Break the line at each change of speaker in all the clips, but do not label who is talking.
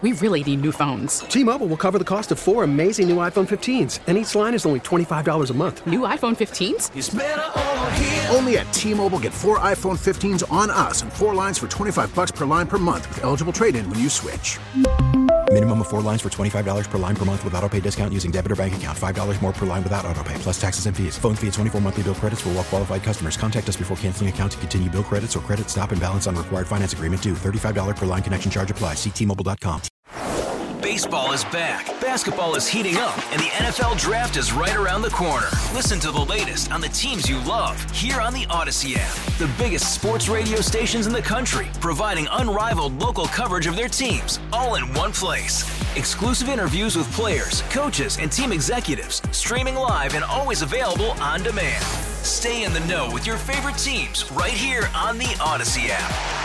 We really need new phones.
T-Mobile will cover the cost of 4 amazing new iPhone 15s, and each line is only $25 a month.
New iPhone 15s?
It's better over here.
Only at T-Mobile, get 4 iPhone 15s on us and 4 lines for $25 per line per month with eligible trade-in when you switch.
Minimum of 4 lines for $25 per line per month with autopay discount using debit or bank account. $5 more per line without autopay, plus taxes and fees. Phone fee at 24 monthly bill credits for well-qualified customers. Contact us before canceling account to continue bill credits or credit stop and balance on required finance agreement due. $35 per line connection charge applies. See T-Mobile.com.
Baseball is back, basketball is heating up, and the NFL Draft is right around the corner. Listen to the latest on the teams you love here on the Odyssey app. The biggest sports radio stations in the country, providing unrivaled local coverage of their teams, all in one place. Exclusive interviews with players, coaches, and team executives, streaming live and always available on demand. Stay in the know with your favorite teams right here on the Odyssey app.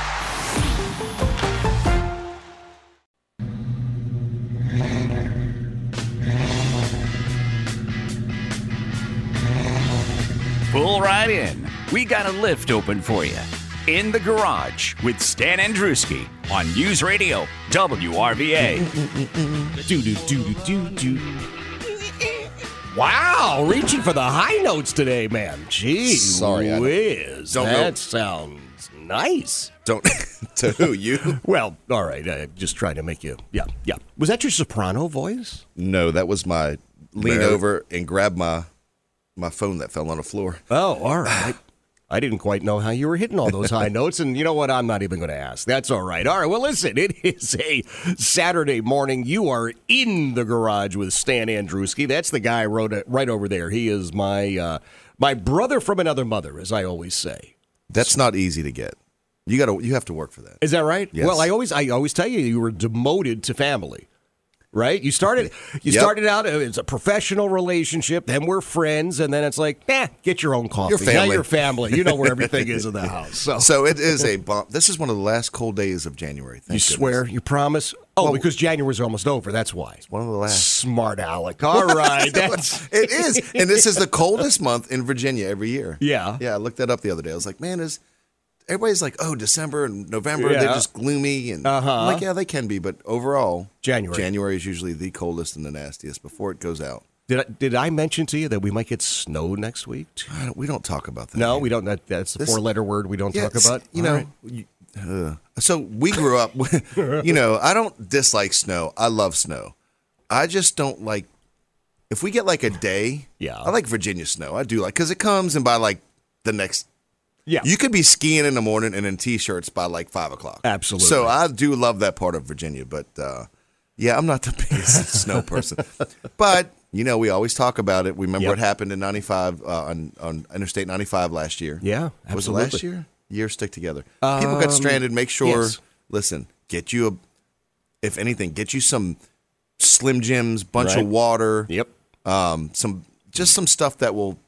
Pull right in. We got a lift open for you. In the Garage with Stan Andruski on News Radio WRVA.
Wow, reaching for the high notes today, man. Jeez,
sorry,
whiz. That sounds nice.
To who, you?
Well, all right, just trying to make you, yeah. Was that your soprano voice?
No, that was my lean over and grab my phone that fell on the floor.
Oh, all right. I didn't quite know how you were hitting all those high notes, and you know what? I'm not even going to ask. That's all right. All right, well, listen, it is a Saturday morning. You are in the Garage with Stan Andruski. That's the guy right over there. He is my brother from another mother, as I always say.
That's not easy to get. You have to work for that.
Is that right?
Yes.
Well, I always tell you were demoted to family. Right? You started out as a professional relationship, then we're friends, and then it's like, get your own coffee. Now you're family. You know where everything is in the house. So
it is a bump. This is one of the last cold days of January.
You swear? You promise? Oh, well, because January's almost over. That's why.
It's one of the last.
Smart Alec. All right.
It is. And this is the coldest month in Virginia every year.
Yeah.
Yeah, I looked that up the other day. I was like, man, everybody's like, oh, December and November, they're just gloomy. And I'm like, yeah, they can be. But overall, January is usually the coldest and the nastiest before it goes out.
Did I mention to you that we might get snow next week?
We don't talk about that.
No, we don't. That's the 4-letter word we don't talk about.
So we grew up, I don't dislike snow. I love snow. I just don't like, if we get like a day, I like Virginia snow. I do like, because it comes and by like the next. Yeah. You could be skiing in the morning and in T-shirts by like 5 o'clock.
Absolutely.
So I do love that part of Virginia. But, I'm not the biggest snow person. But, we always talk about it. We remember what happened in 95 on Interstate 95 last year.
Yeah, absolutely.
Was it last year? Years stick together. People got stranded. Make sure, listen, get you get you some Slim Jims, bunch of water.
Yep.
Some stuff will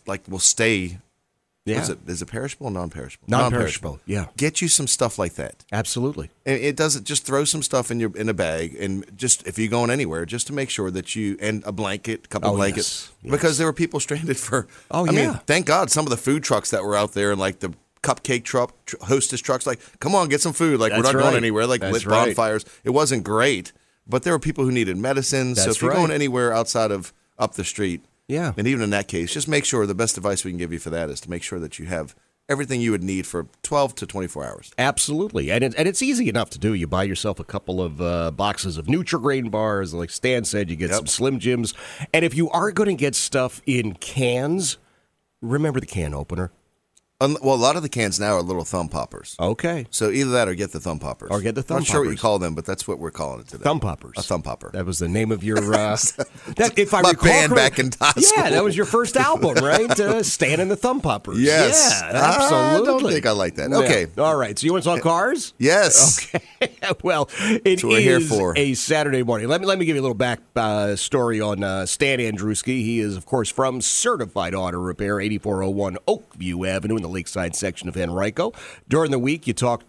stay.
Yeah.
Is it perishable or non-perishable?
Non-perishable, yeah.
Get you some stuff like that.
Absolutely.
And it doesn't just throw some stuff in a bag, and just if you're going anywhere, just to make sure that and a blanket, a couple of blankets, because there were people stranded for. I mean, thank God some of the food trucks that were out there and like the cupcake truck, hostess trucks, like, come on, get some food. Like, we're not going anywhere. Like, lit bonfires. It wasn't great, but there were people who needed medicine. So if you're going anywhere outside of up the street.
Yeah.
And even in that case, just make sure the best advice we can give you for that is to make sure that you have everything you would need for 12 to 24 hours.
Absolutely. And it's easy enough to do. You buy yourself a couple of boxes of Nutri-Grain bars. Like Stan said, you get some Slim Jims. And if you are going to get stuff in cans, remember the can opener.
Well, a lot of the cans now are little thumb poppers.
Okay.
So either that or get the thumb poppers.
I'm not
sure what you call them, but that's what we're calling it today.
Thumb poppers.
A thumb popper.
That was the name of your... if I
my
recall
band back in high school.
Yeah, that was your first album, right? Stan and the Thumb Poppers.
Yes.
Yeah, absolutely.
I don't think I like that. Okay.
Yeah. All right. So you want to talk cars?
Yes.
Okay. Well, it
we're here for.
A Saturday morning. Let me give you a little back story on Stan Andruski. He is, of course, from Certified Auto Repair, 8401 Oakview Avenue in the Lakeside section of Henrico. During the week, you talk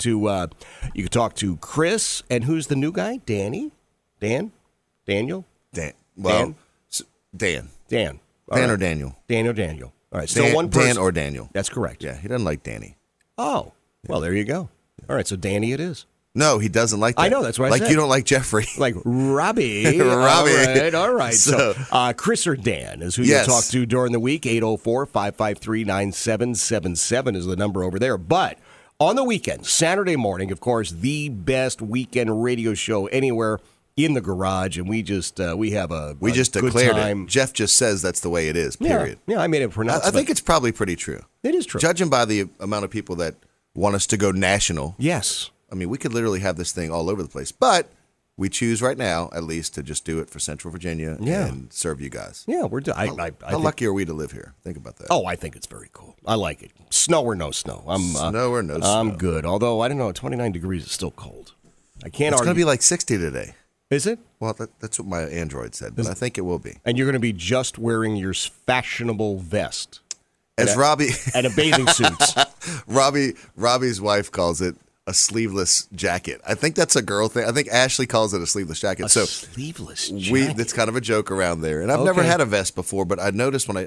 to Chris, and who's the new guy? Daniel?
Dan.
Right.
Or Daniel?
Daniel. All right, still one person.
Dan or Daniel.
That's correct.
Yeah, he doesn't like Danny.
Oh, well, there you go. All right, so Danny it is.
No, he doesn't like that.
I know, that's what I said.
Like you don't like Jeffrey.
Like Robbie.
Robbie.
All right. So Chris or Dan is who you talk to during the week. 804-553-9777 is the number over there. But on the weekend, Saturday morning, of course, the best weekend radio show anywhere in the garage, and we just have a
we just
good
declared
time.
it. Jeff just says that's the way it is. Period.
Yeah, I made a pronouncement.
I think it's probably pretty true.
It is true,
judging by the amount of people that want us to go national.
Yes,
I mean we could literally have this thing all over the place, but we choose right now, at least, to just do it for Central Virginia and serve you guys.
Yeah, we're.
How lucky are we to live here? Think about that.
Oh, I think it's very cool. I like it. Snow or no snow.
Snow or no snow.
I'm good. Although I don't know, 29 degrees is still cold. I can't.
It's
argue.
going to be like 60 today.
Is it?
Well, that's what my Android said, but I think it will be.
And you're going to be just wearing your fashionable vest.
As Robbie
and a bathing suit.
Robbie's wife calls it a sleeveless jacket. I think that's a girl thing. I think Ashley calls it a sleeveless jacket.
Sleeveless jacket.
It's kind of a joke around there. And I've never had a vest before, but I noticed when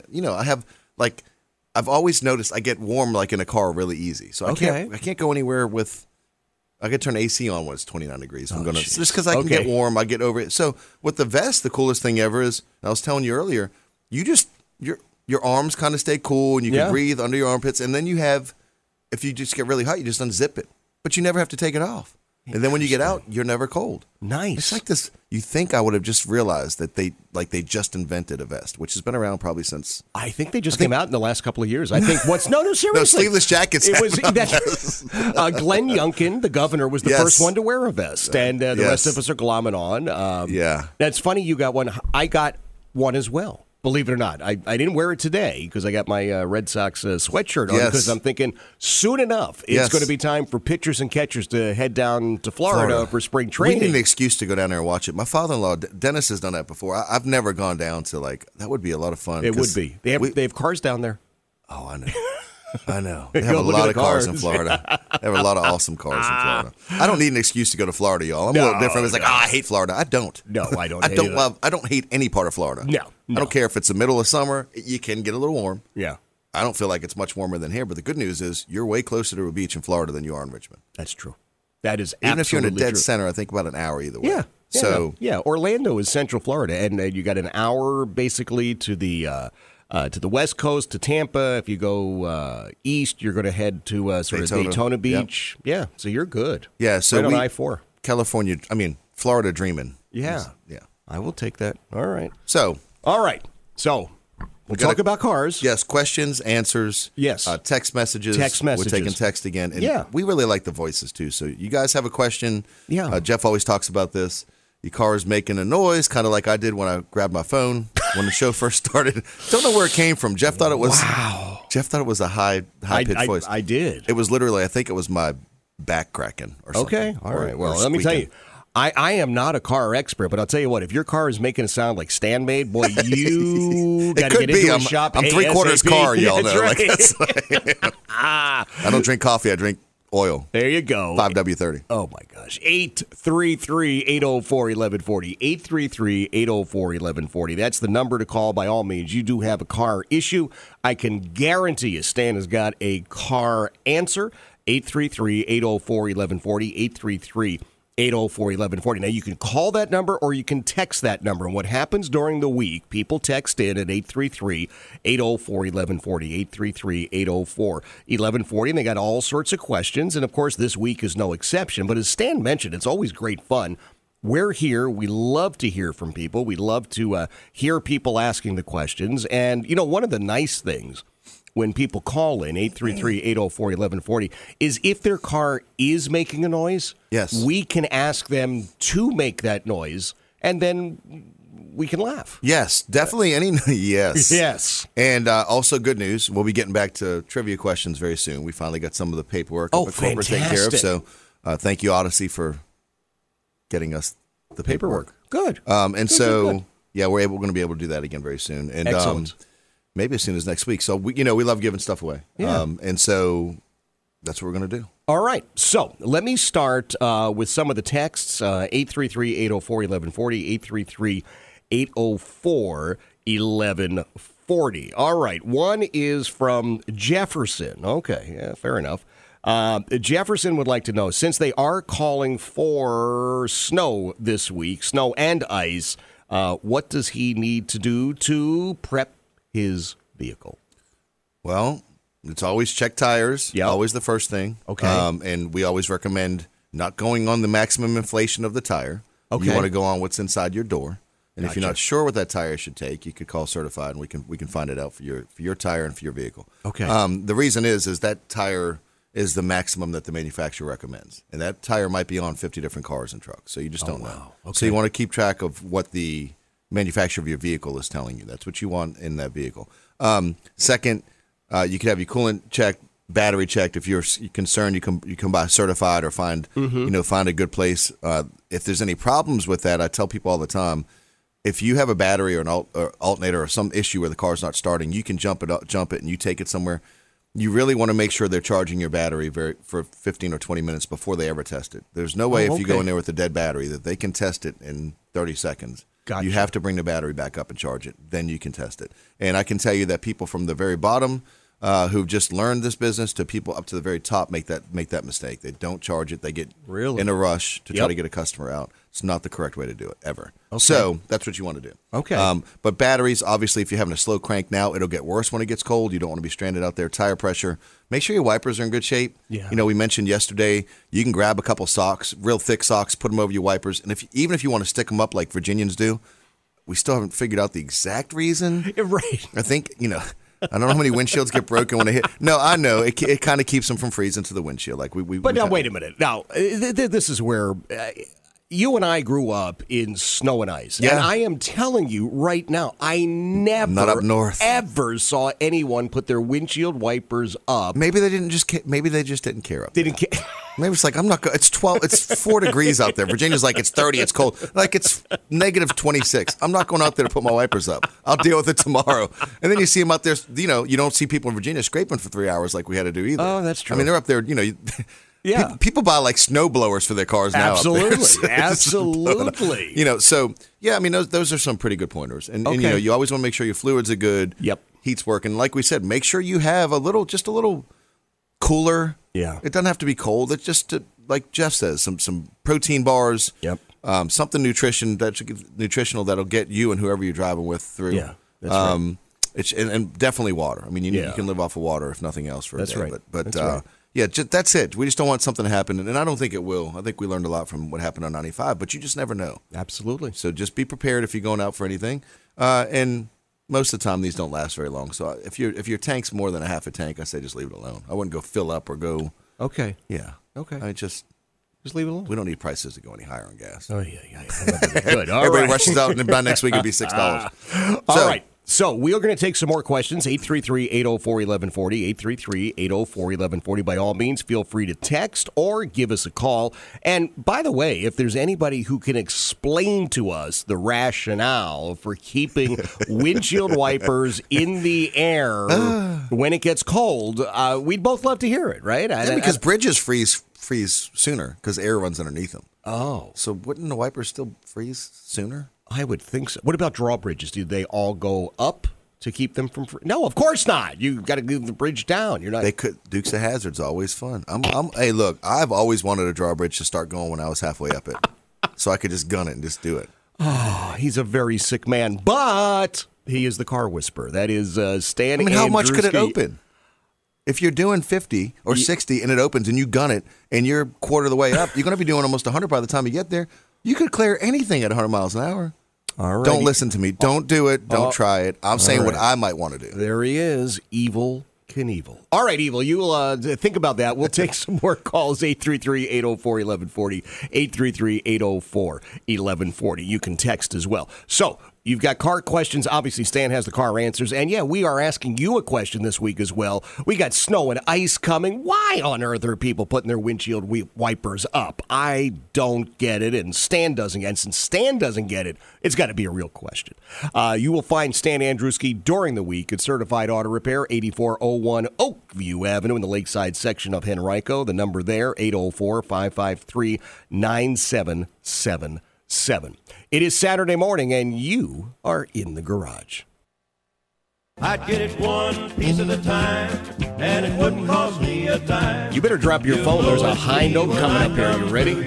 I've always noticed I get warm like in a car really easy. So I can't go anywhere with. I could turn AC on when it's 29 degrees. Just because I can get warm, I get over it. So with the vest, the coolest thing ever is, I was telling you earlier, your arms kind of stay cool and you can breathe under your armpits. And then if you just get really hot, you just unzip it. But you never have to take it off. And then when you get out, you're never cold.
Nice.
It's like this. You think I would have just realized that they just invented a vest, which has been around probably since.
I think they came out in the last couple of years. I think seriously.
No, sleeveless jackets.
It was Glenn Youngkin, the governor, was the first one to wear a vest, and the rest of us are glomming on. That's funny. You got one. I got one as well. Believe it or not, I didn't wear it today because I got my Red Sox sweatshirt on because I'm thinking soon enough it's going to be time for pitchers and catchers to head down to Florida for spring training.
We need an excuse to go down there and watch it. My father-in-law, Dennis, has done that before. I've never gone down to that would be a lot of fun.
It would be. They have cars down there.
Oh, I know. I know. They have a lot of cars in Florida. They have a lot of awesome cars in Florida. I don't need an excuse to go to Florida, y'all. I'm a little different. It's like, I hate Florida. I don't.
No, I don't.
I don't hate any part of Florida.
No.
I don't care if it's the middle of summer. You can get a little warm.
Yeah.
I don't feel like it's much warmer than here. But the good news is you're way closer to a beach in Florida than you are in Richmond.
That's true. That is
even if you're in a dead
true.
center. I think about an hour either way.
Yeah. Orlando is Central Florida, and you got an hour basically to the West Coast, to Tampa. If you go east, you're going to head to Daytona Beach. Yep. Yeah, so you're good.
Yeah, so
right on I-4.
California, Florida dreaming.
Yeah. I will take that. All right.
So
we'll talk about cars.
Yes, questions, answers.
Yes.
Text messages. We're taking text again. And we really like the voices, too. So you guys have a question.
Yeah.
Jeff always talks about this. Your car is making a noise, kind of like I did when I grabbed my phone when the show first started. Don't know where it came from. Jeff thought it was. Wow. Jeff thought it was a high pitched voice.
I did.
It was literally. I think it was my back cracking or something.
Okay. All right. Well, let me tell you. I am not a car expert, but I'll tell you what, if your car is making a sound like Stanmade, boy, you got to get into a shop.
I'm three-quarters car, y'all know.
Right.
I don't drink coffee, I drink oil.
There you go.
5W30.
Oh, my gosh. 833-804-1140. 833-804-1140. That's the number to call by all means. You do have a car issue. I can guarantee you Stan has got a car answer. 833-804-1140. 804-1140. Now, you can call that number or you can text that number. And what happens during the week, people text in at 833-804-1140, 833-804-1140, and they got all sorts of questions. And, of course, this week is no exception. But as Stan mentioned, it's always great fun. We're here. We love to hear from people. We love to hear people asking the questions. And, one of the nice things when people call in, 833-804-1140, is if their car is making a noise, we can ask them to make that noise, and then we can laugh.
Yes, definitely. Yes.
Yes.
And also good news, we'll be getting back to trivia questions very soon. We finally got some of the paperwork up at corporate taken care of, so thank you, Odyssey, for getting us the paperwork.
Good.
And
good,
so,
good.
Yeah, we're going to be able to do that again very soon. And
excellent.
Maybe as soon as next week. So, we love giving stuff away.
Yeah.
And so that's what we're going to do.
All right. So let me start with some of the texts. 833-804-1140, 833-804-1140. All right. One is from Jefferson. Okay. Yeah, fair enough. Jefferson would like to know, since they are calling for snow this week, snow and ice, what does he need to do to prep his vehicle?
Well, it's always check tires.
Yep.
Always the first thing.
Okay.
And we always recommend not going on the maximum inflation of the tire.
Okay.
You want to go on what's inside your door. And if
Gotcha.
you're not sure what that tire should take, you could call Certified, and we can find it out for your tire and for your vehicle.
Okay.
The reason is that tire is the maximum that the manufacturer recommends, and that tire might be on 50 different cars and trucks. So you just don't know.
Okay.
So you want to keep track of what the manufacturer of your vehicle is telling you. That's what you want in that vehicle. Second, you could have your coolant checked, battery checked. If you're concerned, you come by Certified or find find a good place. If there's any problems with that, I tell people all the time, if you have a battery or an alternator or some issue where the car's not starting, you can jump it, and you take it somewhere. You really want to make sure they're charging your battery for 15 or 20 minutes before they ever test it. There's no way if you go in there with a dead battery that they can test it in 30 seconds.
Gotcha.
You have to bring the battery back up and charge it. Then you can test it. And I can tell you that people from the very bottom who've just learned this business to people up to the very top make that mistake. They don't charge it. They get in a rush to try to get a customer out. It's not the correct way to do it, ever. Okay. So that's what you want to do.
Okay.
But batteries, obviously, if you're having a slow crank now, it'll get worse when it gets cold. You don't want to be stranded out there. Tire pressure. Make sure your wipers are in good shape.
Yeah.
We mentioned yesterday, you can grab a couple socks, real thick socks, put them over your wipers. And even if you want to stick them up like Virginians do, we still haven't figured out the exact reason.
Right.
I think, I don't know how many windshields get broken when they hit. No, I know. It kind of keeps them from freezing to the windshield.
But now, wait a minute. Now, this is where you and I grew up in snow and ice.
Yeah.
And I am telling you right now, I never,
not up north,
ever saw anyone put their windshield wipers up.
Maybe they just didn't care up.
They didn't care.
Maybe it's like, I'm not. It's 12. It's 4 degrees out there. Virginia's like, it's 30. It's cold. Like, it's negative 26. I'm not going out there to put my wipers up. I'll deal with it tomorrow. And then you see them out there. You don't see people in Virginia scraping for 3 hours like we had to do either.
Oh, that's true.
I mean, they're up there.
Yeah.
People buy like snow blowers for their cars now.
Absolutely. Absolutely.
So yeah, I mean, those are some pretty good pointers. And you always want to make sure your fluids are good.
Yep.
Heat's working. Like we said, make sure you have a little cooler.
Yeah.
It doesn't have to be cold. It's just like Jeff says, some protein bars.
Yep.
Something nutritional that'll get you and whoever you're driving with through.
Yeah. That's right.
And definitely water. I mean, you can live off of water if nothing else for a day.
Right.
But
that's right.
Yeah, that's it. We just don't want something to happen, and I don't think it will. I think we learned a lot from what happened on 95, but you just never know.
Absolutely.
So just be prepared if you're going out for anything. And most of the time, these don't last very long. So if your tank's more than a half a tank, I say just leave it alone. I wouldn't go fill up or go.
Okay.
Yeah.
Okay.
I just
leave it alone.
We don't need prices to go any higher on gas.
Oh yeah. Good. All
Everybody
right.
rushes out, and by next week it'll be $6.
All right. So we are going to take some more questions. 833-804-1140, 833-804-1140. By all means, feel free to text or give us a call. And by the way, if there's anybody who can explain to us the rationale for keeping windshield wipers in the air when it gets cold, we'd both love to hear it, right?
Yeah, because bridges freeze sooner because air runs underneath them.
Oh.
So wouldn't the wipers still freeze sooner?
I would think so. What about drawbridges? Do they all go up to keep them from? No, of course not. You got to get the bridge down. You're not.
They could. Dukes of Hazzard's always fun. Hey, look, I've always wanted a drawbridge to start going when I was halfway up it, so I could just gun it and just do it.
Oh, he's a very sick man, but he is the car whisperer. That is Stan.
I mean, how much could it
Andruski.
open? If you're doing 50 or 60 and it opens and you gun it and you're quarter of the way up, you're going to be doing almost 100 by the time you get there. You could clear anything at 100 miles an hour.
All right.
Don't listen to me. Don't do it. Don't try it. I'm saying what I might want to do.
There he is, Evel Knievel. All right, Evel, you'll think about that. We'll take some more calls, 833-804-1140, 833-804-1140. You can text as well. So you've got car questions. Obviously, Stan has the car answers. And, yeah, we are asking you a question this week as well. We got snow and ice coming. Why on earth are people putting their windshield wipers up? I don't get it, and Stan doesn't get it. And since Stan doesn't get it, it's got to be a real question. You will find Stan Andruski during the week at Certified Auto Repair, 8401 Oakview Avenue in the Lakeside section of Henrico. The number there, 804-553-9777. It is Saturday morning, and you are in the garage.
I'd get it one piece at a time, and it wouldn't cost me a dime.
You better drop your phone. There's a high note coming up here. You ready?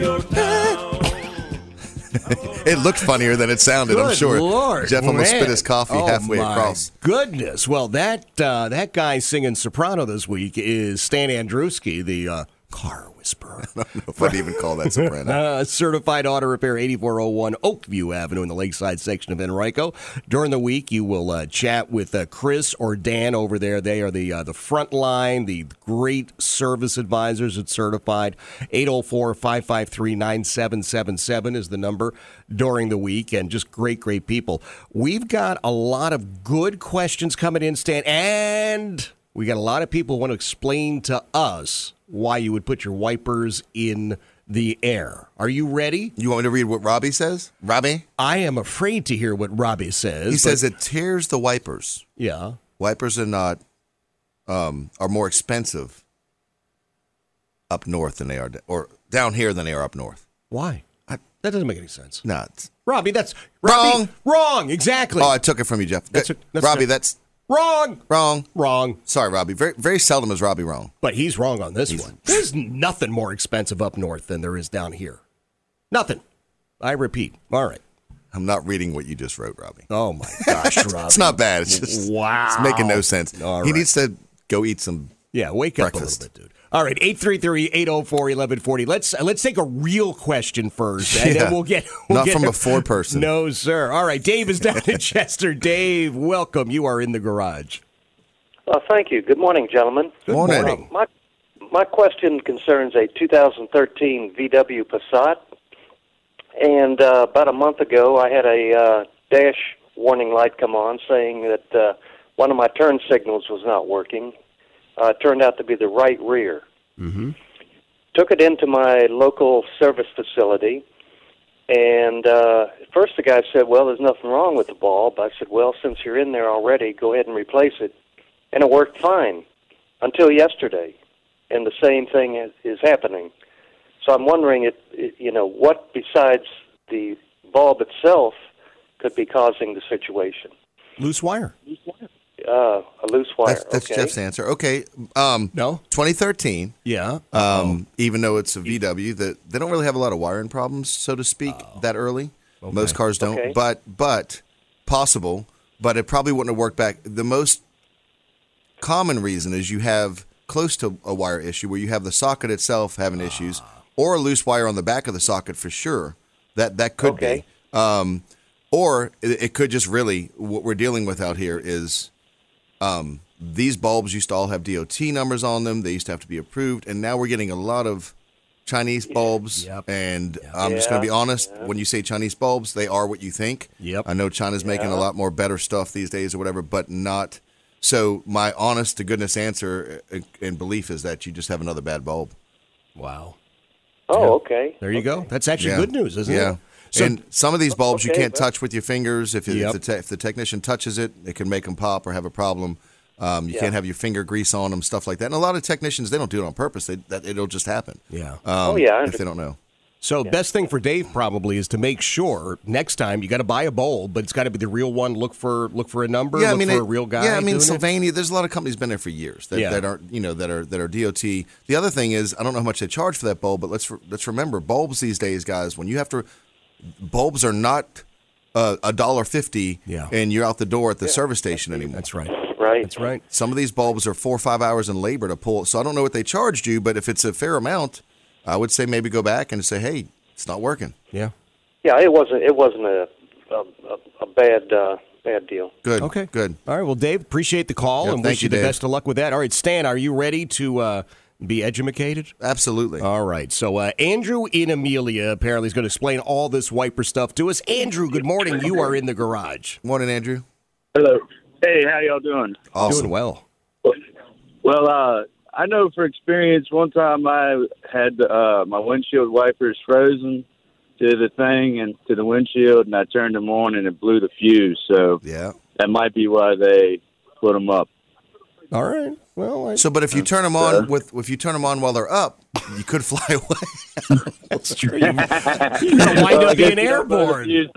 It looked funnier than it sounded,
Good
I'm sure.
Lord,
Jeff almost
man.
spit his coffee halfway across.
Goodness. Well, that guy singing soprano this week is Stan Andruski, the car whisperer.
I don't know if I'd even call that soprano.
Certified Auto Repair, 8401 Oakview Avenue in the Lakeside section of Enrico. During the week, you will chat with Chris or Dan over there. They are the front line, the great service advisors at Certified. 804-553-9777 is the number during the week, and just great people. We've got a lot of good questions coming in, Stan, and we got a lot of people who want to explain to us why you would put your wipers in the air. Are you ready?
You want me to read what Robbie says? Robbie?
I am afraid to hear what Robbie says.
He says it tears the wipers.
Yeah.
Wipers are not are more expensive up north than they are, or down here than they are up north.
Why? That doesn't make any sense.
No.
Robbie, that's
wrong.
Wrong, exactly.
Oh, I took it from you, Jeff. Robbie, that's
wrong.
Wrong. Sorry, Robbie. Very, very seldom is Robbie wrong.
But he's wrong on this one. There's nothing more expensive up north than there is down here. Nothing. I repeat. All right.
I'm not reading what you just wrote, Robbie.
Oh, my gosh, Robbie.
It's not bad. It's just
wow.
It's making no sense.
All
he
right.
needs to go eat some
wake
breakfast.
up a little bit, dude. All right, 833-804-1140. Let's take a real question first, and then we'll get
from a Ford person.
No, sir. All right, Dave is down in Chester. Dave, welcome. You are in the garage.
Thank you. Good morning, gentlemen.
Good morning.
My question concerns a 2013 VW Passat, and about a month ago, I had a dash warning light come on saying that one of my turn signals was not working. Turned out to be the right rear.
Mm-hmm.
Took it into my local service facility, and at first the guy said, well, there's nothing wrong with the bulb. I said, well, since you're in there already, go ahead and replace it. And it worked fine until yesterday, and the same thing is happening. So I'm wondering, what besides the bulb itself could be causing the situation?
Loose wire.
A loose wire.
That's
okay.
Jeff's answer. Okay.
No.
2013.
Yeah.
Even though it's a VW, they don't really have a lot of wiring problems, so to speak, that early. Okay. Most cars don't.
Okay.
But possible. But it probably wouldn't have worked back. The most common reason is you have close to a wire issue where you have the socket itself having issues, or a loose wire on the back of the socket for sure. That could be. Or it could just really, what we're dealing with out here is these bulbs used to all have DOT numbers on them. They used to have to be approved. And now we're getting a lot of Chinese bulbs.
Yep.
And I'm just going to be honest. When you say Chinese bulbs, they are what you think.
Yep.
I know China's making a lot more better stuff these days or whatever, but not. So my honest to goodness answer and belief is that you just have another bad bulb.
Wow.
Oh, okay.
There you go. That's actually good news, isn't it?
Yeah.
So,
and some of these bulbs you can't
but-
touch with your fingers. If the technician touches it, it can make them pop or have a problem. You can't have your finger grease on them, stuff like that. And a lot of technicians, they don't do it on purpose. It'll just happen.
Yeah.
If they don't know.
So best thing for Dave probably is to make sure next time you got to buy a bulb, but it's got to be the real one. Look for a number.
Yeah,
for a real guy.
Yeah, I mean
doing
Sylvania. There's a lot of companies been there for years that are that are DOT. The other thing is I don't know how much they charge for that bulb, but let's remember bulbs these days, guys. When you have to, bulbs are not $1.50, and you're out the door at the service station anymore.
That's right.
Right.
That's right.
Some of these bulbs are 4 or 5 hours in labor to pull. So I don't know what they charged you, but if it's a fair amount, I would say maybe go back and say, hey, it's not working.
Yeah.
Yeah, it wasn't a bad deal.
Good.
Okay.
Good.
All right. Well, Dave, appreciate the call and
thank
wish you the
Dave.
best of luck with that. All right, Stan, are you ready to be educated?
Absolutely.
All right. So Andrew in Amelia apparently is going to explain all this wiper stuff to us. Andrew, good morning. You are in the garage.
Morning, Andrew.
Hello. Hey, how y'all doing?
Awesome.
Doing well.
Well, I know for experience, one time I had my windshield wipers frozen to the thing and to the windshield, and I turned them on, and it blew the fuse. So
yeah,
that might be why they put them up.
All right. Well,
but if you turn them on while they're up, you could fly away.
That's true. You're gonna wind up being airborne.
It's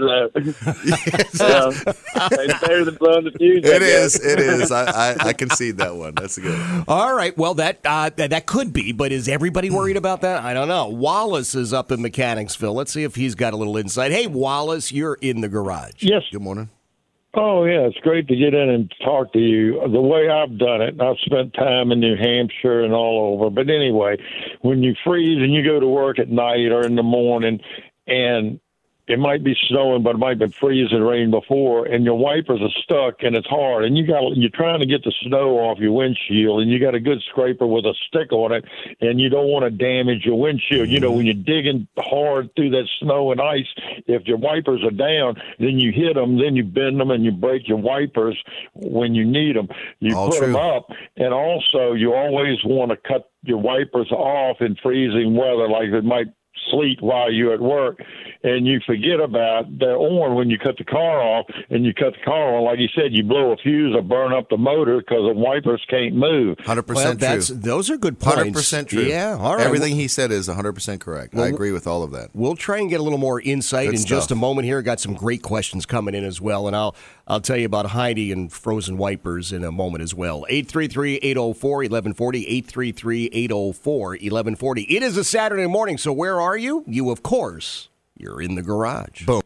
better than blowing the fuse.
It is. I concede that one. That's good.
All right. Well, that could be, but is everybody worried about that? I don't know. Wallace is up in Mechanicsville. Let's see if he's got a little insight. Hey, Wallace, you're in the garage.
Yes.
Good morning.
Oh, yeah, it's great to get in and talk to you. The way I've done it, I've spent time in New Hampshire and all over. But anyway, when you freeze and you go to work at night or in the morning, and it might be snowing, but it might have been freezing rain before, and your wipers are stuck and it's hard, and you're trying to get the snow off your windshield, and you got a good scraper with a stick on it, and you don't want to damage your windshield. You know, when you're digging hard through that snow and ice, if your wipers are down, then you hit them, then you bend them, and you break your wipers when you need them. You put them up, and also you always want to cut your wipers off in freezing weather, like it might sleet while you're at work, and you forget about the on when you cut the car off, and you cut the car on, like you said, you blow a fuse or burn up the motor because the wipers can't move.
100% true.
Those are good points.
100% true.
Yeah, all right.
Everything he said is 100% correct. I agree with all of that.
We'll try and get a little more insight in just a moment here. Got some great questions coming in as well, and I'll tell you about Heidi and frozen wipers in a moment as well. 833-804-1140, 833-804-1140. It is a Saturday morning, so where are you? You, of course, you're in the garage.
Boom.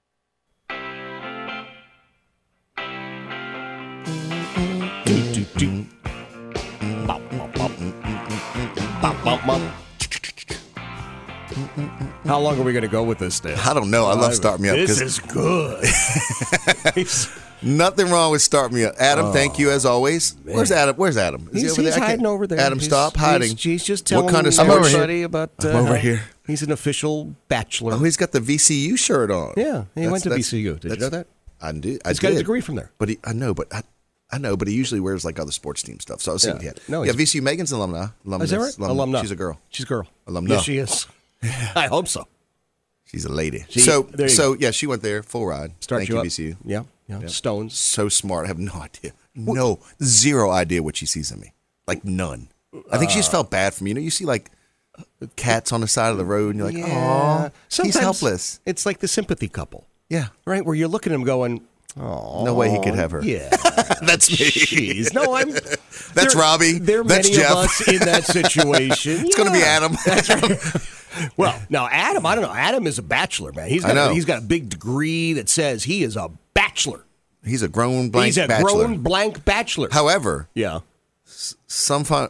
How long are we going to go with this, Dan?
I don't know. I love Start Me Up.
This is good.
Nothing wrong with Start Me Up. Adam, thank you as always. Man. Where's Adam? Is he over there?
He's hiding over there.
Adam, stop hiding.
He's just telling
what kind of
everybody about
I'm over here.
He's an official bachelor.
Oh, he's got the VCU shirt on.
Yeah, he went to VCU. Did you know that?
I did.
He's got a degree from there.
But I know, but he usually wears like other sports team stuff. So I was thinking he had.
No,
VCU. Megan's alumni.
Is that right? Alumna.
She's a girl.
She's a girl.
Alumna.
Yes, she is. I hope so.
She's a lady.
She,
so she went there full ride.
Thank
you,
up.
VCU.
Yeah. Stones.
So smart. I have no idea. Zero idea what she sees in me. Like none. I think she just felt bad for me. You know, you see like cats on the side of the road, and you're like, oh, he's helpless.
It's like the sympathy couple.
Yeah.
Right, where you're looking at him going, oh,
no way he could have her.
Yeah.
That's me.
Jeez. No,
That's Robbie.
There are
That's
many
Jeff.
of us in that situation.
It's going to be Adam.
That's right. Well, now Adam, I don't know. Adam is a bachelor, man. He's got a big degree that says he is a bachelor.
He's a grown blank bachelor.
He's a grown blank bachelor.
However, some fine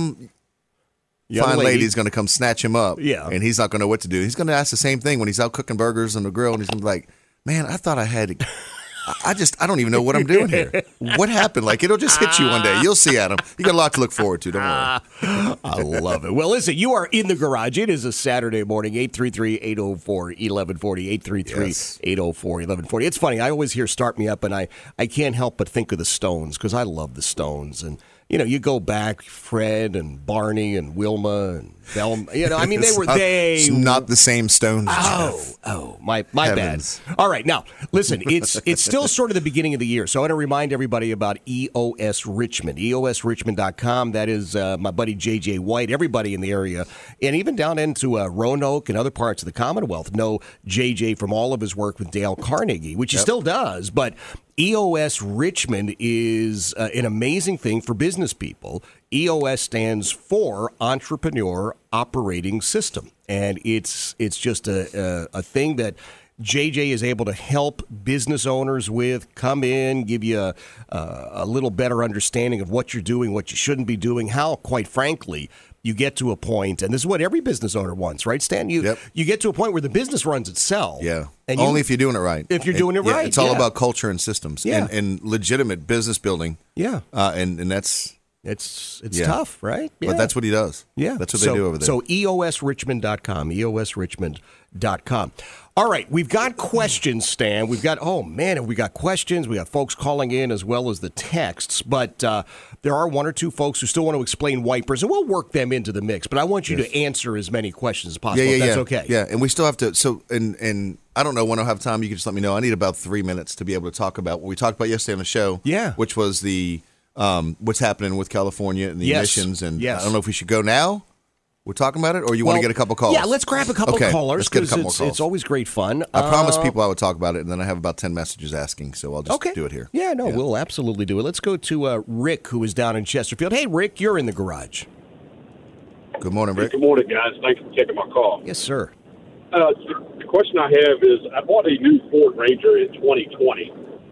lady's going to come snatch him up, and he's not going to know what to do. He's going to ask the same thing when he's out cooking burgers on the grill, and he's going to be like, man, I thought I had I don't even know what I'm doing here. What happened? Like, it'll just hit you one day. You'll see, Adam. You got a lot to look forward to. Don't worry.
I love it. Well, listen, you are in the garage. It is a Saturday morning, 833-804-1140, 833-804-1140. It's funny. I always hear Start Me Up, and I can't help but think of the Stones, because I love the Stones. And, you know, you go back, Fred and Barney and Wilma and Velma. You know, I mean,
It's not the same Stones.
My bad. All right, now listen. It's still sort of the beginning of the year, so I want to remind everybody about EOS Richmond, EOSRichmond.com. That is my buddy JJ White. Everybody in the area, and even down into Roanoke and other parts of the Commonwealth, know JJ from all of his work with Dale Carnegie, which he still does, but. EOS Richmond is an amazing thing for business people. EOS stands for Entrepreneur Operating System, and it's just a thing that JJ is able to help business owners with. Come in, give you a little better understanding of what you're doing, what you shouldn't be doing, how, quite frankly, you get to a point, and this is what every business owner wants, right, Stan? You get to a point where the business runs itself.
Yeah. And only if you're doing it right.
If you're doing it right.
It's all about culture and systems and legitimate business building.
Yeah.
And that's...
It's tough, right? Yeah.
But that's what he does.
Yeah.
That's what they do over there.
So EOSRichmond.com, EOSRichmond.com. All right, we've got questions, Stan. We got questions. We got folks calling in as well as the texts. But there are one or two folks who still want to explain wipers, and we'll work them into the mix. But I want you to answer as many questions as possible, if that's okay.
Yeah, and we still have to, and I don't know when I'll have time. You can just let me know. I need about 3 minutes to be able to talk about what we talked about yesterday on the show.
Yeah.
Which was the what's happening with California and the emissions. And
yes.
I don't know if we should go now. We're talking about it, or you want to get a couple calls?
Yeah, let's grab a couple callers.
Let's get a couple more calls.
It's always great fun.
I promised people I would talk about it, and then I have about 10 messages asking, so I'll just do it here.
Yeah, we'll absolutely do it. Let's go to Rick, who is down in Chesterfield. Hey, Rick, you're in the garage.
Good morning, Rick.
Good morning, guys. Thanks for taking my call.
Yes, sir.
The question I have is, I bought a new Ford Ranger in 2020,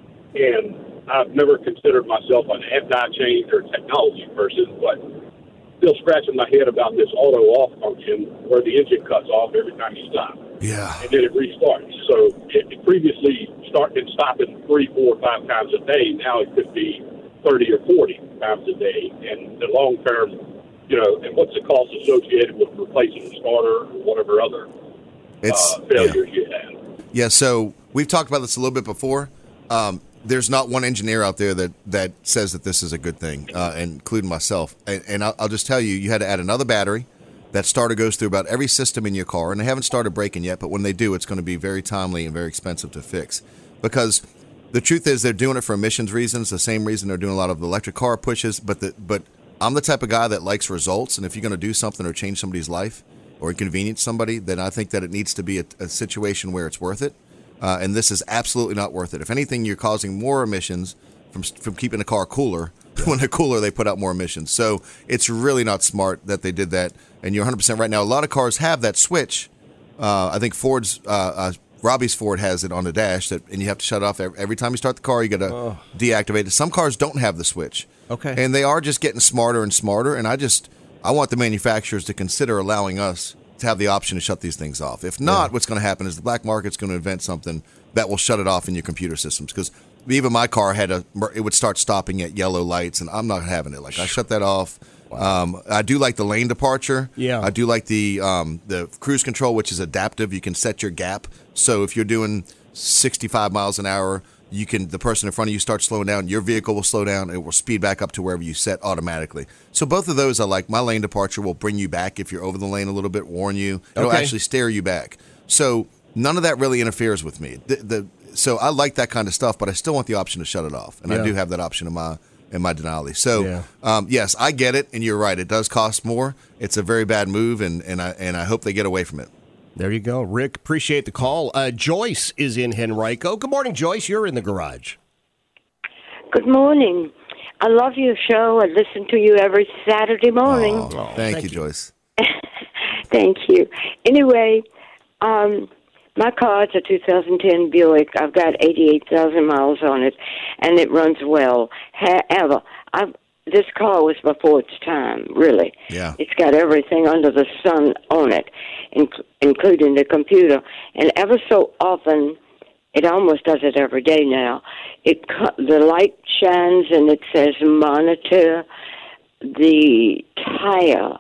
and I've never considered myself an anti-change or technology person, but still scratching my head about this auto off function where the engine cuts off every time you stop.
Yeah.
And then it restarts. So it previously started stopping 3, 4, 5 times a day. Now it could be 30 or 40 times a day. And the long term, and what's the cost associated with replacing the starter or whatever other failures you have?
Yeah, so we've talked about this a little bit before. There's not one engineer out there that says that this is a good thing, including myself. And I'll just tell you, you had to add another battery. That starter goes through about every system in your car, and they haven't started breaking yet, but when they do, it's going to be very timely and very expensive to fix. Because the truth is they're doing it for emissions reasons, the same reason they're doing a lot of the electric car pushes, but I'm the type of guy that likes results, and if you're going to do something or change somebody's life or inconvenience somebody, then I think that it needs to be a situation where it's worth it. And this is absolutely not worth it. If anything, you're causing more emissions from keeping the car cooler. When they're cooler, they put out more emissions. So it's really not smart that they did that. And you're 100% right. Now, a lot of cars have that switch. I think Ford's, Robbie's Ford has it on the dash, and you have to shut it off every time you start the car. You got to deactivate it. Some cars don't have the switch.
Okay.
And they are just getting smarter and smarter. And I want the manufacturers to consider allowing us to have the option to shut these things off. If not, what's going to happen is the black market's going to invent something that will shut it off in your computer systems. Because even my car it would start stopping at yellow lights, and I'm not having it. Like, I shut that off. Wow. I do like the lane departure.
Yeah.
I do like the cruise control, which is adaptive. You can set your gap. So if you're doing 65 miles an hour, the person in front of you starts slowing down, your vehicle will slow down, it will speed back up to wherever you set automatically. So both of those I like. My lane departure will bring you back if you're over the lane a little bit, warn you. It'll actually steer you back. So none of that really interferes with me. So I like that kind of stuff, but I still want the option to shut it off. And I do have that option in my Denali. So yes, I get it, and you're right. It does cost more. It's a very bad move, and I hope they get away from it.
There you go, Rick. Appreciate the call. Joyce is in Henrico. Good morning, Joyce. You're in the garage.
Good morning. I love your show. I listen to you every Saturday morning.
Oh, thank you, Joyce.
Thank you. Anyway, my car is a 2010 Buick. I've got 88,000 miles on it, and it runs well. However, this car was before its time, really.
Yeah.
It's got everything under the sun on it, including the computer. And ever so often, it almost does it every day now, the light shines and it says monitor the tire.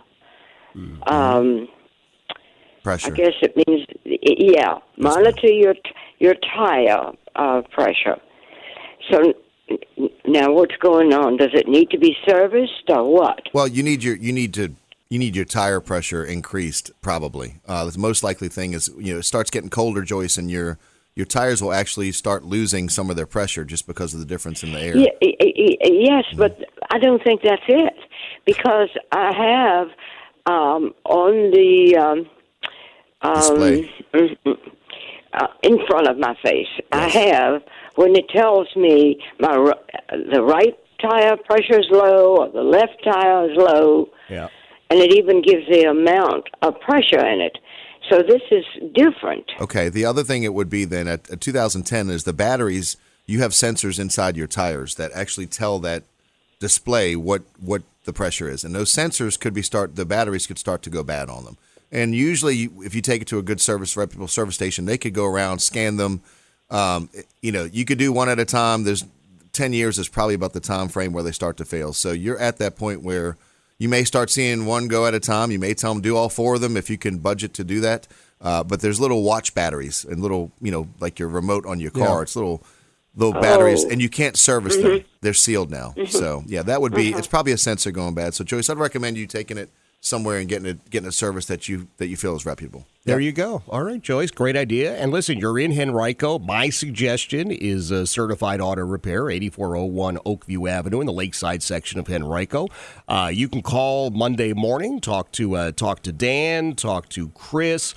Pressure.
I guess it means, monitor your tire pressure. So now what's going on? Does it need to be serviced or what?
Well, you need your tire pressure increased probably. The most likely thing is it starts getting colder, Joyce, and your tires will actually start losing some of their pressure just because of the difference in the air.
Yes, but I don't think that's it, because I have on the
display
in front of my face. Yes. I have, when it tells me the right tire pressure is low or the left tire is low, and it even gives the amount of pressure in it. So this is different.
Okay. The other thing it would be then at 2010 is the batteries. You have sensors inside your tires that actually tell that display what the pressure is, and those sensors the batteries could start to go bad on them. And usually, if you take it to a good reputable service station, they could go around, scan them. You could do one at a time. There's 10 years is probably about the time frame where they start to fail. So you're at that point where you may start seeing one go at a time. You may tell them do all 4 of them if you can budget to do that. But there's little watch batteries and little, like your remote on your car. Yeah. It's little batteries, and you can't service them. They're sealed now. So, that would be – it's probably a sensor going bad. So, Joyce, I'd recommend you taking it somewhere and getting a service that you feel is reputable.
There you go. All right, Joyce, great idea. And listen, you're in Henrico. My suggestion is a certified auto repair, 8401 Oakview Avenue in the Lakeside section of Henrico. You can call Monday morning, talk to Dan, talk to Chris.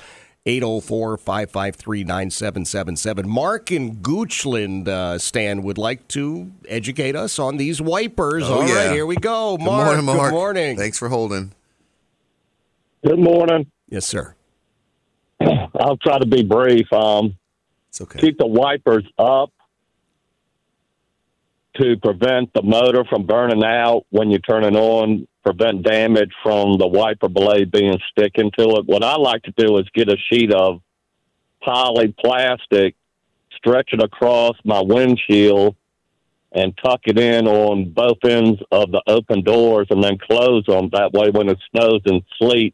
804-553-9777. Mark in Goochland, Stan, would like to educate us on these wipers.
Oh,
All
yeah.
right, here we go.
Good
Mark,
morning, Mark.
good morning.
Thanks for holding.
Good morning.
Yes, sir.
I'll try to be brief.
It's okay.
Keep the wipers up to prevent the motor from burning out when you turn it on, prevent damage from the wiper blade being sticking to it. What I like to do is get a sheet of poly plastic, stretch it across my windshield, and tuck it in on both ends of the open doors and then close them. That way when it snows and sleet,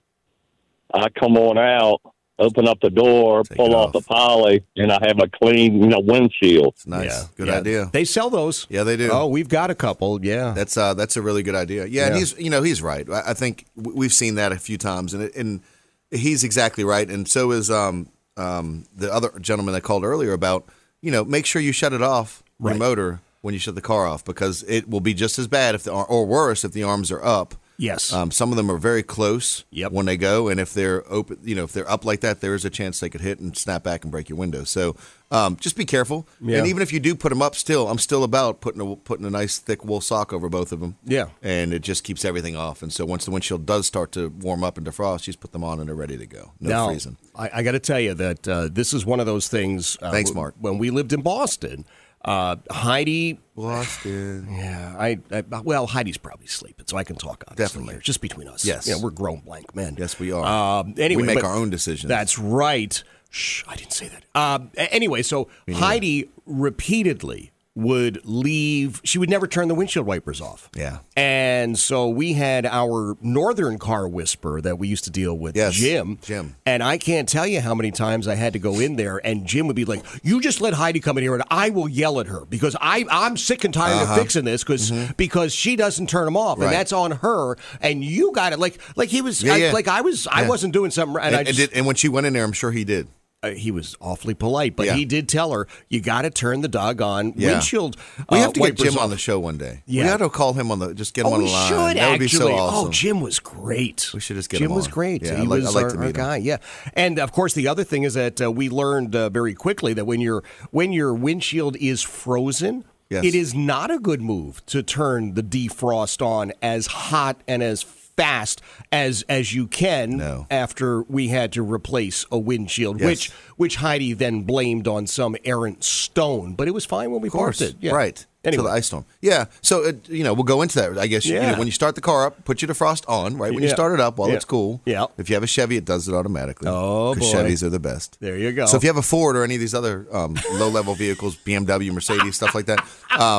I come on out, open up the door, pull off the poly, and I have a clean, windshield.
It's nice. Good idea.
They sell those.
Yeah, they do.
Oh, we've got a couple. Yeah.
That's a really good idea. Yeah, and he's right. I think we've seen that a few times, and he's exactly right. And so is the other gentleman that called earlier about, make sure you shut it off, your motor, when you shut the car off, because it will be just as bad or worse if the arms are up.
Yes.
Some of them are very close when they go, and if they're open, if they're up like that, there is a chance they could hit and snap back and break your window. So just be careful.
Yeah.
And even if you do put them up, I'm still about putting a nice thick wool sock over both of them.
Yeah.
And it just keeps everything off. And so once the windshield does start to warm up and defrost, you just put them on and they're ready to go. No freezing.
I got to tell you that this is one of those things.
Thanks, Mark.
When we lived in Boston. Heidi.
Boston.
Yeah, well, Heidi's probably sleeping, so I can talk honestly.
Definitely.
Here, just between us.
Yes.
We're grown blank men.
Yes, we are.
Anyway,
we make our own decisions.
That's right. Shh, I didn't say that. Anyway, so Heidi repeatedly would leave. She would never turn the windshield wipers off.
Yeah.
And so we had our northern car whisperer that we used to deal with, Jim. And I can't tell you how many times I had to go in there, and Jim would be like, you just let Heidi come in here, and I will yell at her, because I'm sick and tired of fixing this, because she doesn't turn them off, and that's on her, and you got it. Like he was, I wasn't doing something,
and when she went in there, I'm sure he did.
He was awfully polite, but he did tell her, you got to turn the doggone windshield.
We have to get Jim
off
on the show one day.
Yeah.
We got to call him on the, just get him on the line.
We should,
that would be so
actually.
awesome.
Oh, Jim was great.
We should just get him on.
Jim was great.
Yeah,
he was
I'd like to
our
meet
guy,
him.
yeah. And, of course, the other thing is that we learned very quickly that when your windshield is frozen, it is not a good move to turn the defrost on as hot and as fast as you can after we had to replace a windshield, which Heidi then blamed on some errant stone. But it was fine when we parked it. Yeah.
Right.
Anyway.
To the ice storm. Yeah. So, we'll go into that. I guess, when you start the car up, put your defrost on, right? When you start it up while it's cool.
Yeah.
If you have a Chevy, it does it automatically.
Oh, boy.
Because Chevys are the best.
There you go.
So if you have a Ford or any of these other low-level vehicles, BMW, Mercedes, stuff like that,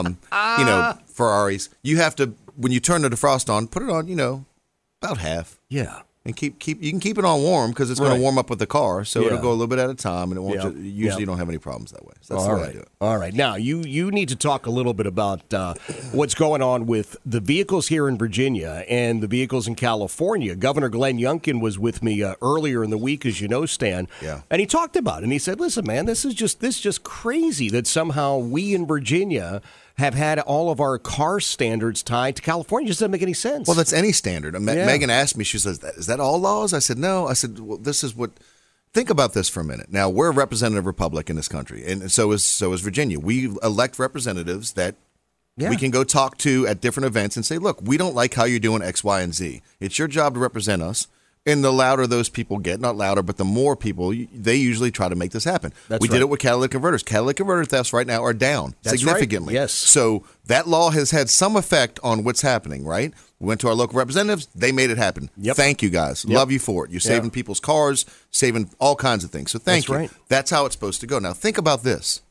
Ferraris, you have to, when you turn the defrost on, put it on, about half.
Yeah.
And you can keep it on warm because it's going to warm up with the car, so it'll go a little bit at a time, and it won't. Usually, you don't have any problems that way. So that's the way I do it.
All right. Now you need to talk a little bit about what's going on with the vehicles here in Virginia and the vehicles in California. Governor Glenn Youngkin was with me earlier in the week, as you know, Stan.
Yeah.
And he talked about it, and he said, "Listen, man, this is just crazy that somehow we in Virginia have had all of our car standards tied to California. It just doesn't make any sense."
Well, that's any standard. Megan asked me, she says, "Is that all laws?" I said, "No." I said, "Well, this is what." Think about this for a minute. Now, we're a representative republic in this country, and so is Virginia. We elect representatives that we can go talk to at different events and say, "Look, we don't like how you're doing X, Y, and Z. It's your job to represent us." And the louder those people get, not louder, but the more people, they usually try to make this happen. We did it with catalytic converters. Catalytic converter thefts right now are down significantly.
Right. Yes.
So that law has had some effect on what's happening, right? We went to our local representatives. They made it happen.
Yep.
Thank you, guys.
Yep.
Love you for it. You're saving people's cars, saving all kinds of things. So thank you.
Right.
That's how it's supposed to go. Now, think about this.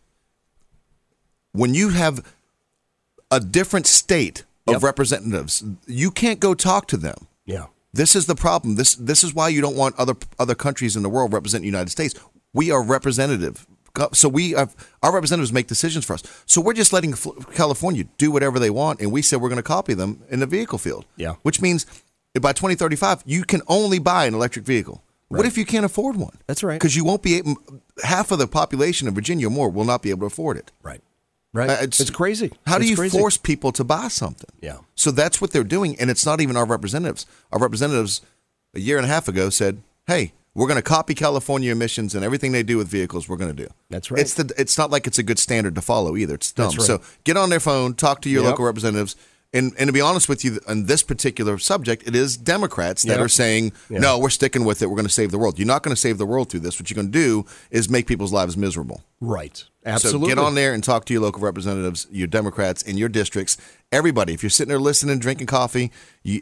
When you have a different state of representatives, you can't go talk to them.
Yeah.
This is the problem. This is why you don't want other countries in the world representing the United States. We are representative. So our representatives make decisions for us. So we're just letting California do whatever they want, and we said we're going to copy them in the vehicle field.
Yeah.
Which means by 2035, you can only buy an electric vehicle. Right. What if you can't afford one?
That's right.
Because you won't be able, half of the population of Virginia or more will not be able to afford it.
Right. It's crazy.
How do you
crazy.
force people to buy something?
Yeah.
So that's what they're doing, and it's not even our representatives. Our representatives a year and a half ago said, hey, we're going to copy California emissions and everything they do with vehicles we're going to do.
That's right.
It's not like it's a good standard to follow either. It's dumb.
That's right.
So get on their phone, talk to your local representatives. And to be honest with you, on this particular subject, it is Democrats that are saying, no, we're sticking with it. We're going to save the world. You're not going to save the world through this. What you're going to do is make people's lives miserable.
Right. Absolutely.
So get on there and talk to your local representatives, your Democrats in your districts. Everybody, if you're sitting there listening, drinking coffee,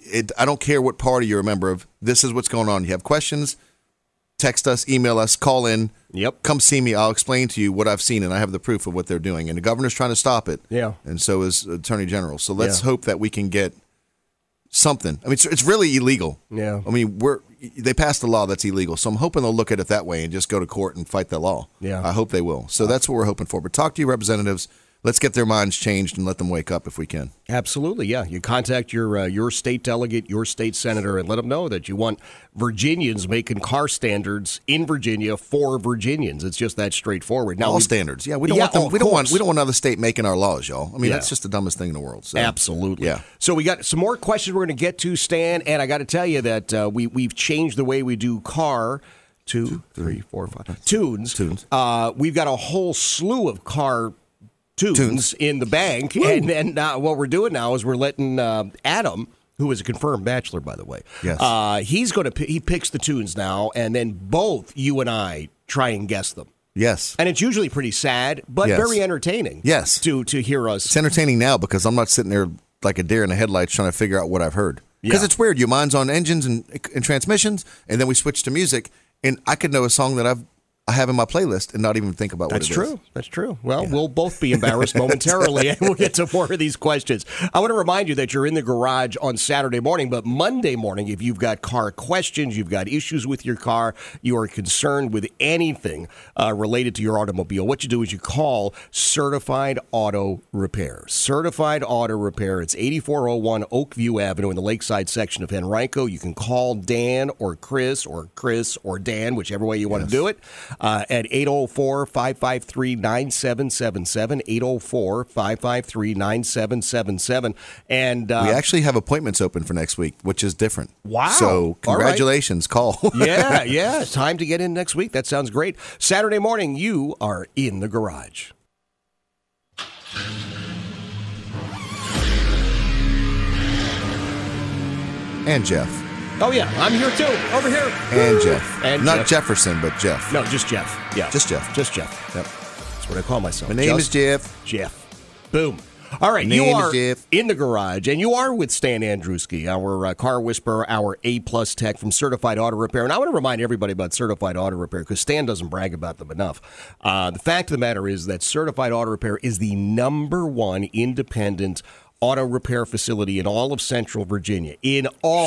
I don't care what party you're a member of, this is what's going on. You have questions, text us, email us, call in.
Yep.
Come see me. I'll explain to you what I've seen, and I have the proof of what they're doing. And the governor's trying to stop it.
Yeah.
And so is Attorney General. So let's hope that we can get something. I mean, it's really illegal.
Yeah.
I mean, they passed a law that's illegal. So I'm hoping they'll look at it that way and just go to court and fight that law.
Yeah.
I hope they will. So that's what we're hoping for. But talk to your representatives. Let's get their minds changed and let them wake up if we can.
Absolutely, yeah. You contact your state delegate, your state senator, and let them know that you want Virginians making car standards in Virginia for Virginians. It's just that straightforward. Now,
all standards, yeah. We don't want them. We don't want another state making our laws, y'all. I mean, that's just the dumbest thing in the world. So.
Absolutely,
yeah.
So we got some more questions we're going to get to, Stan, and I got to tell you that we've changed the way we do car. 2, 3, 4, 5 tunes. We've got a whole slew of car tunes in the bank. Woo. And then what we're doing now is we're letting Adam, who is a confirmed bachelor, by the way, he's going to he picks the tunes now, and then both you and I try and guess them.
Yes.
And it's usually pretty sad, but very entertaining.
Yes.
To hear us.
It's entertaining now because I'm not sitting there like a deer in the headlights trying to figure out what I've heard. Because it's weird. Your mind's on engines and transmissions, and then we switch to music, and I could know a song that I have in my playlist and not even think about what it is.
That's true. Well, we'll both be embarrassed momentarily, and we'll get to more of these questions. I want to remind you that you're in the garage on Saturday morning, but Monday morning, if you've got car questions, you've got issues with your car, you are concerned with anything related to your automobile, what you do is you call Certified Auto Repair. Certified Auto Repair. It's 8401 Oakview Avenue in the Lakeside section of Henrico. You can call Dan or Chris or Dan, whichever way you want to do it. At 804-553-9777, 804-553-9777. And
we actually have appointments open for next week, which is different.
Wow.
So congratulations, call.
Yeah. Time to get in next week. That sounds great. Saturday morning, you are in the garage.
And Jeff.
Oh, yeah, I'm here, too. Over here.
And Jeff.
And
not
Jeff.
Jefferson, but Jeff.
No, just Jeff. Yeah.
Just Jeff.
Just Jeff. Yep. That's what I call myself.
My name is Jeff.
Jeff. Boom. All right, you are in the garage, and you are with Stan Andruski, our car whisperer, our A-plus tech from Certified Auto Repair. And I want to remind everybody about Certified Auto Repair because Stan doesn't brag about them enough. The fact of the matter is that Certified Auto Repair is the #1 independent auto repair facility in all of Central Virginia. And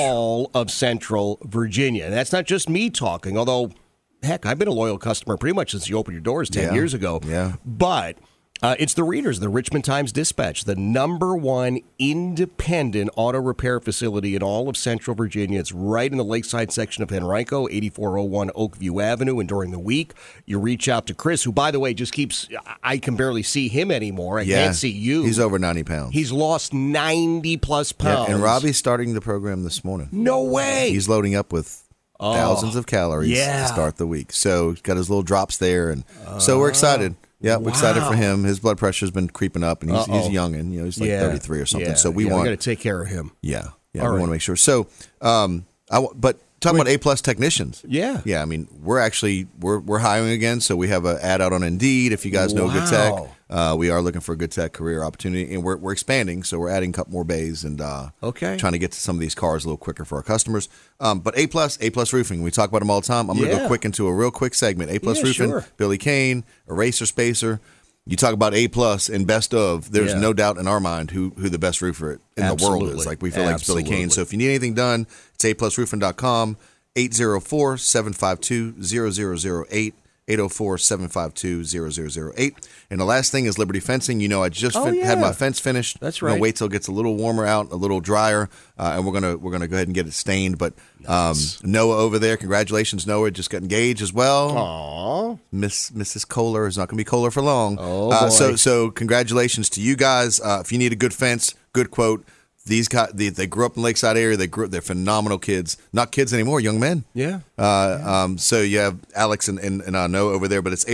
that's not just me talking, although, heck, I've been a loyal customer pretty much since you opened your doors 10 years ago.
Yeah.
But it's the readers, the Richmond Times-Dispatch, the #1 independent auto repair facility in all of Central Virginia. It's right in the Lakeside section of Henrico, 8401 Oakview Avenue. And during the week, you reach out to Chris, who, by the way, just keeps, I can barely see him anymore. I can't see you.
He's over 90 pounds.
He's lost 90-plus pounds.
Yeah, and Robbie's starting the program this morning.
No way.
He's loading up with thousands of calories to start the week. So he's got his little drops there. And so we're excited. Yeah, we're excited for him. His blood pressure's been creeping up, and he's young, and he's like 33 or something. So we want
to take care of him.
Yeah, we want to make sure. So, but talking about A-plus technicians.
Yeah.
I mean, we're hiring again. So we have an ad out on Indeed. If you guys know good tech, we are looking for a good tech career opportunity, and we're expanding. So we're adding a couple more bays and trying to get to some of these cars a little quicker for our customers. But A-plus roofing, we talk about them all the time. I'm going to go quick into a real quick segment. A-plus roofing,
sure.
Billy Kane, Eraser Spacer. You talk about A-plus and best of, there's no doubt in our mind who the best roofer in the world is. Like, we feel like it's Billy Kane. So if you need anything done, it's aplusroofing.com, 804-752-0008. 804-752-0008. And the last thing is Liberty Fencing. You know, I just had my fence finished.
That's
I'm gonna
right.
wait till it gets a little warmer out, a little drier, and we're gonna go ahead and get it stained. But Noah over there, congratulations, Noah, just got engaged as well.
Aww.
Mrs. Kohler is not going to be Kohler for long.
Oh, boy.
So congratulations to you guys. If you need a good fence, good quote. These guys, they grew up in Lakeside area. They're phenomenal kids. Not kids anymore, young men.
Yeah.
So you have Alex and Noah over there, but it's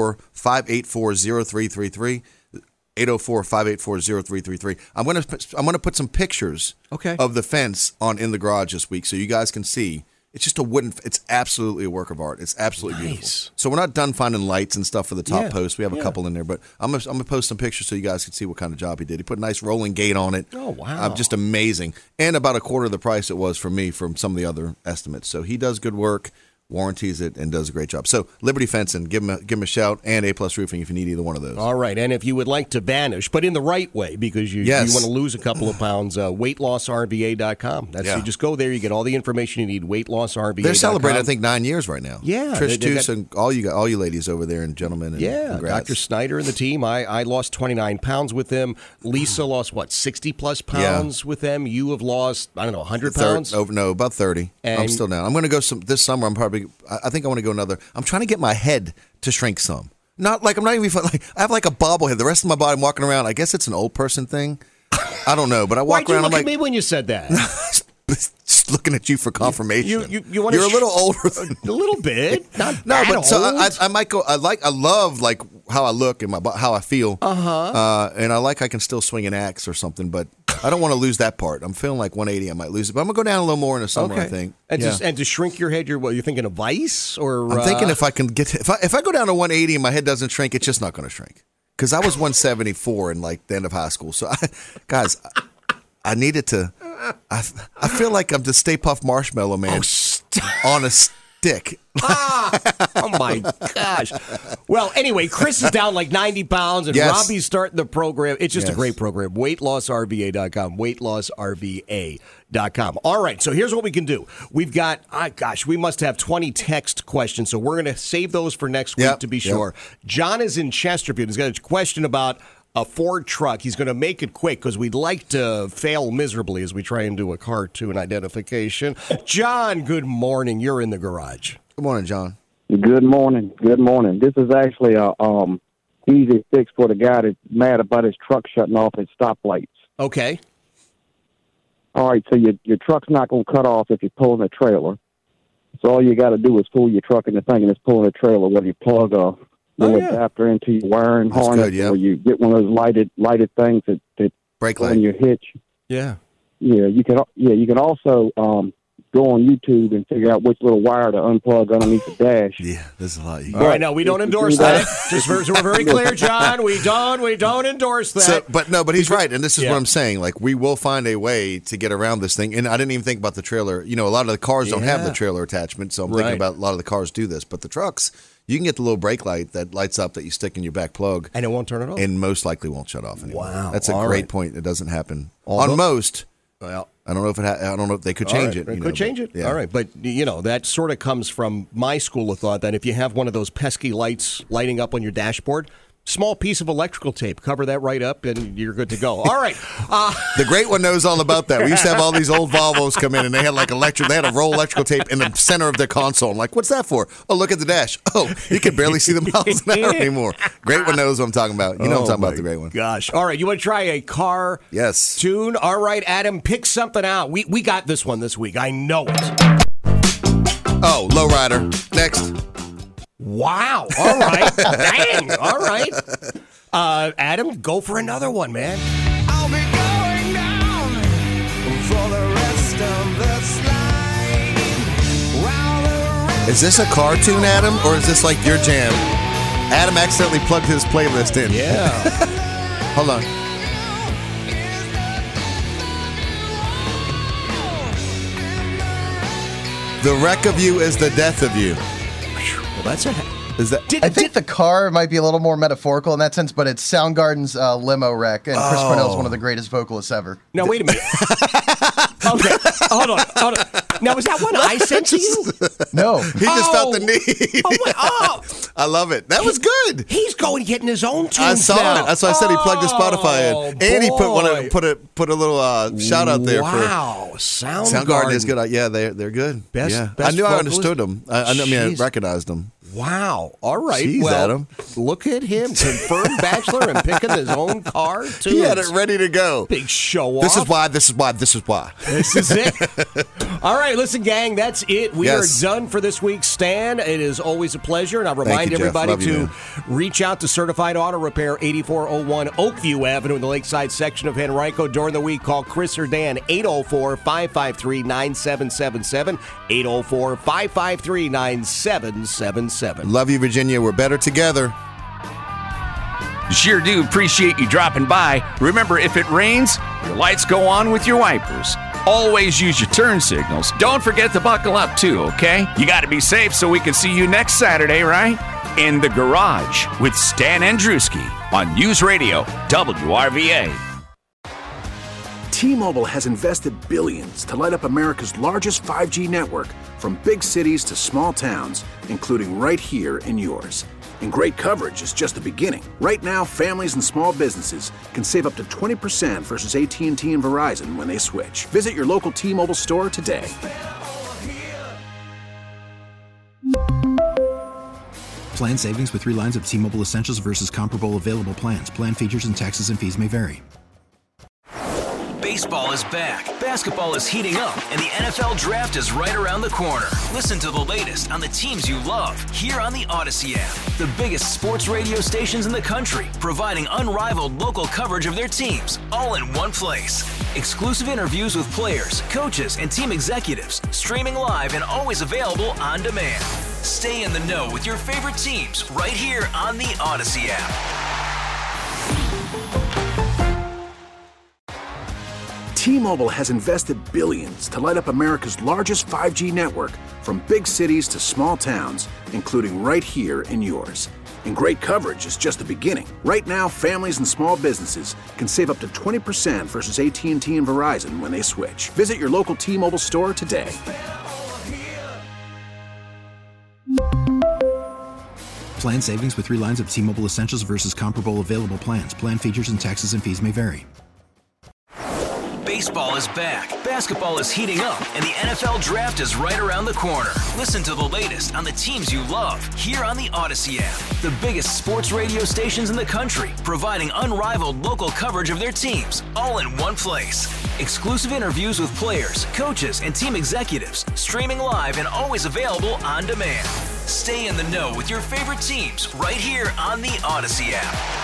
804-584-0333. 804-584-0333. I'm gonna put some pictures of the fence on In the Garage this week so you guys can see. It's just a wooden. It's absolutely a work of art. It's absolutely beautiful. So we're not done finding lights and stuff for the top post. We have a couple in there, but I'm gonna post some pictures so you guys can see what kind of job he did. He put a nice rolling gate on it.
Oh wow!
Just amazing, and about a quarter of the price it was for me from some of the other estimates. So he does good work, warranties it, and does a great job. So Liberty Fencing, give him a shout, and A+ Roofing if you need either one of those.
All right, and if you would like to vanish, but in the right way, because you want to lose a couple of pounds, weightlossrva.com. You just go there, you get all the information you need. Weightlossrva.com.
They're celebrating, I think, 9 years right now.
Yeah,
Trish Toos and all you ladies over there and gentlemen. And congrats.
Dr. Snyder and the team. I lost 29 pounds with them. Lisa lost 60 plus pounds with them. You have lost 100 pounds.
About 30.
And
I'm still down. I'm going to go this summer. I think I want to go another. I'm trying to get my head to shrink some. I'm not even like I have like a bobblehead. The rest of my body, I'm walking around. I guess it's an old person thing. I don't know, but I walk around.
Why'd you look
I'm
at me when you said that?
Just looking at you for confirmation.
You're
a little older than
a little bit. Not
no,
that
but so
old.
I might go. I love like how I look and how I feel. And I can still swing an axe or something, but I don't want to lose that part. I'm feeling like 180. I might lose it, but I'm gonna go down a little more in the summer. I think.
And to shrink your head, you're thinking of Vice or?
I'm thinking if I can get if I go down to 180 and my head doesn't shrink, it's just not going to shrink. Because I was 174 in like the end of high school. So I needed to. I feel like I'm the Stay Puft Marshmallow Man on a stick.
Oh my gosh. Well, anyway, Chris is down like 90 pounds and Robbie's starting the program. It's just a great program. WeightLossRVA.com. WeightLossRVA.com. All right, so here's what we can do. We've got, we must have 20 text questions, so we're going to save those for next week to be sure. John is in Chesterfield. He's got a question about a Ford truck. He's going to make it quick because we'd like to fail miserably as we try and do a cartoon identification. John, good morning. You're in the garage.
Good morning, John.
Good morning. Good morning. This is actually a easy fix for the guy that's mad about his truck shutting off at stoplights.
Okay.
All right, so your truck's not going to cut off if you're pulling a trailer. So all you got to do is pull your truck in the thing and it's pulling a trailer, whether you plug a little adapter into your wiring harness or you get one of those lighted things that
brake
light on your hitch.
Yeah.
Yeah, you can also go on YouTube and figure out which little wire to unplug underneath the dash.
Yeah, there's a lot.
All right, no, we don't endorse that. Just so we're very clear, John. We don't endorse that.
So, but he's right, and this is what I'm saying. Like, we will find a way to get around this thing. And I didn't even think about the trailer. You know, a lot of the cars don't have the trailer attachment, so I'm thinking about a lot of the cars do this. But the trucks, you can get the little brake light that lights up that you stick in your back plug,
and it won't turn it off,
and most likely won't shut off anymore.
Wow,
that's a great point. It doesn't happen on most. Well, I don't know if I don't know if they could change it.
They could change it.
Yeah.
All right, but that sort of comes from my school of thought that if you have one of those pesky lights lighting up on your dashboard, small piece of electrical tape, cover that right up, and you're good to go. All right.
The great one knows all about that. We used to have all these old Volvos come in, and they had they had a roll electrical tape in the center of their console. I'm like, what's that for? Oh, look at the dash. Oh, you can barely see the miles an hour anymore. Great one knows what I'm talking about. You know what I'm talking about, the great one.
Gosh. All right, you want to try a car tune? All right, Adam, pick something out. We got this one this week. I know it.
Oh, Lowrider. Next.
Wow. All right. Dang. All right. Adam, go for another one, man.
I'll be going down for the rest of the slide.
Is this a cartoon, Adam, or is this like your jam? Adam accidentally plugged his playlist in.
Yeah.
Hold on. The wreck of you is the death of you.
Well, that's it.
Is that?
I think the car might be a little more metaphorical in that sense, but it's Soundgarden's limo wreck, and Chris Cornell is one of the greatest vocalists ever.
Now, wait a minute. Okay, hold on. Now, was that one I sent to you?
No.
He just felt the need. I love it. That was good.
He's going getting his own tunes
I saw
now.
it. That's why I said he plugged his Spotify in. And he put a little shout out there for Soundgarden is good. Yeah, they're good.
Best
I knew
vocalist?
I understood them. I recognized them.
Wow. All right.
Jeez,
well,
Adam.
Look at him. Confirmed bachelor and picking his own car, too.
He had it ready to go.
Big show off.
This is why.
This is it. All right. Listen, gang, that's it. We are done for this week's Stan. It is always a pleasure. And I'll remind everybody to reach out to Certified Auto Repair, 8401 Oakview Avenue in the Lakeside section of Henrico. During the week, call Chris or Dan, 804-553-9777, 804-553-9777.
Love you, Virginia. We're better together.
Sure do appreciate you dropping by. Remember, if it rains, your lights go on with your wipers. Always use your turn signals. Don't forget to buckle up, too, okay? You got to be safe so we can see you next Saturday, right? In the Garage with Stan Andruski on News Radio WRVA.
T-Mobile has invested billions to light up America's largest 5G network, from big cities to small towns, including right here in yours. And great coverage is just the beginning. Right now, families and small businesses can save up to 20% versus AT&T and Verizon when they switch. Visit your local T-Mobile store today.
Plan savings with 3 lines of T-Mobile Essentials versus comparable available plans. Plan features and taxes and fees may vary.
Baseball is back, basketball is heating up, and the NFL Draft is right around the corner. Listen to the latest on the teams you love here on the Odyssey app. The biggest sports radio stations in the country, providing unrivaled local coverage of their teams, all in one place. Exclusive interviews with players, coaches, and team executives, streaming live and always available on demand. Stay in the know with your favorite teams right here on the Odyssey app.
T-Mobile has invested billions to light up America's largest 5G network, from big cities to small towns, including right here in yours. And great coverage is just the beginning. Right now, families and small businesses can save up to 20% versus AT&T and Verizon when they switch. Visit your local T-Mobile store today.
Plan savings with 3 lines of T-Mobile Essentials versus comparable available plans. Plan features and taxes and fees may vary.
Baseball is back, basketball is heating up, and the NFL Draft is right around the corner. Listen to the latest on the teams you love here on the Odyssey app. The biggest sports radio stations in the country, providing unrivaled local coverage of their teams, all in one place. Exclusive interviews with players, coaches, and team executives, streaming live and always available on demand. Stay in the know with your favorite teams right here on the Odyssey app.